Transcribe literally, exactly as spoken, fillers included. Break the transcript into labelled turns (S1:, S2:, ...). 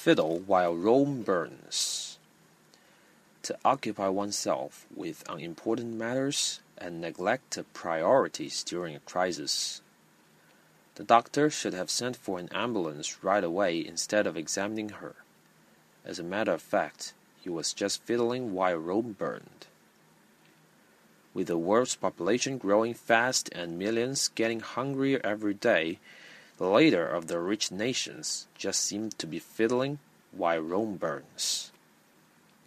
S1: fiddle while Rome burns. To occupy oneself with unimportant matters and neglect priorities during a crisis. The doctor should have sent for an ambulance right away instead of examining her. As a matter of fact, he was just fiddling while Rome burned. With the world's population growing fast and millions getting hungrier every day, the leader of the rich nations just seemed to be fiddling while Rome burns.